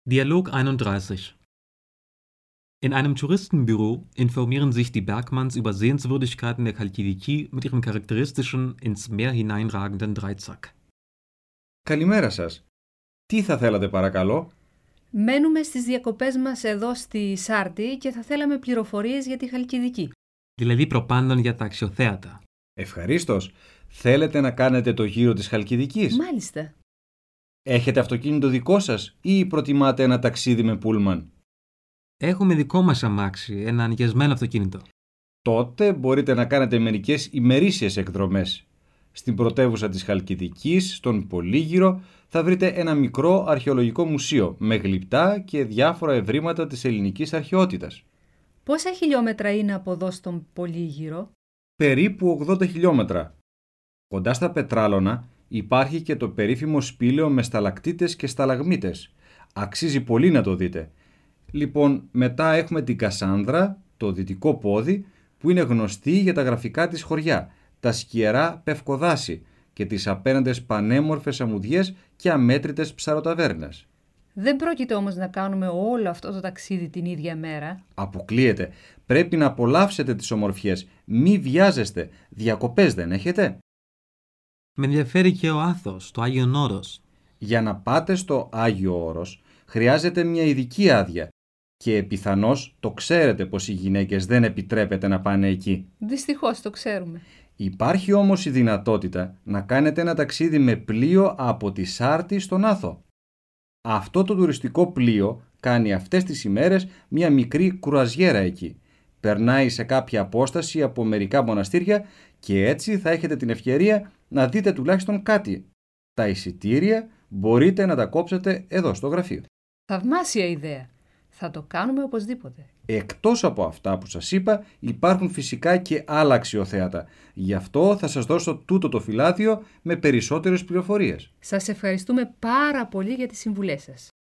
Dialog 31. In einem Touristenbüro informieren sich die Bergmanns über Sehenswürdigkeiten der Chalkidiki mit ihrem charakteristischen, ins Meer hineinragenden Dreizack. Καλημέρα σας. Τι θα θέλατε παρακαλώ? Μένουμε στις διακοπές μας εδώ στη Σάρτη και θα θέλαμε πληροφορίες για τη Χαλκιδική. Δηλαδή προπάντων για τα αξιοθέατα. Ευχαρίστως. Θέλετε να κάνετε το γύρο της Χαλκιδικής? Μάλιστα. Έχετε αυτοκίνητο δικό σας ή προτιμάτε ένα ταξίδι με πούλμαν? Έχουμε δικό μας αμάξι, ένα ανοιγιασμένο αυτοκίνητο. Τότε μπορείτε να κάνετε μερικές ημερήσιες εκδρομές. Στην πρωτεύουσα της Χαλκιδικής, στον Πολύγυρο, θα βρείτε ένα μικρό αρχαιολογικό μουσείο με γλυπτά και διάφορα ευρήματα της ελληνικής αρχαιότητας. Πόσα χιλιόμετρα είναι από εδώ στον Πολύγυρο? Περίπου 80 χιλιόμετρα. Κοντά στα Πετράλωνα υπάρχει και το περίφημο σπήλαιο με σταλακτίτες και σταλαγμίτες. Αξίζει πολύ να το δείτε. Λοιπόν, μετά έχουμε την Κασάνδρα, το δυτικό πόδι, που είναι γνωστή για τα γραφικά της χωριά, τα σκιερά πευκοδάση και τις απέναντες πανέμορφες αμμουδιές και αμέτρητες ψαροταβέρνες. Δεν πρόκειται όμως να κάνουμε όλο αυτό το ταξίδι την ίδια μέρα. Αποκλείεται. Πρέπει να απολαύσετε τις ομορφιές. Μη βιάζεστε. Διακοπές δεν έχετε? Με ενδιαφέρει και ο Άθος, το Άγιον Όρος. Για να πάτε στο Άγιο Όρος χρειάζεται μια ειδική άδεια και πιθανώς το ξέρετε πως οι γυναίκες δεν επιτρέπεται να πάνε εκεί. Δυστυχώς το ξέρουμε. Υπάρχει όμως η δυνατότητα να κάνετε ένα ταξίδι με πλοίο από τη Σάρτη στον Άθο. Αυτό το τουριστικό πλοίο κάνει αυτές τις ημέρες μια μικρή κρουαζιέρα εκεί. Περνάει σε κάποια απόσταση από μερικά μοναστήρια και έτσι θα έχετε την ευκαιρία να δείτε τουλάχιστον κάτι. Τα εισιτήρια μπορείτε να τα κόψετε εδώ στο γραφείο. Θαυμάσια ιδέα. Θα το κάνουμε οπωσδήποτε. Εκτός από αυτά που σας είπα, υπάρχουν φυσικά και άλλα αξιοθέατα. Γι' αυτό θα σας δώσω τούτο το φυλάδιο με περισσότερες πληροφορίες. Σας ευχαριστούμε πάρα πολύ για τις συμβουλές σας.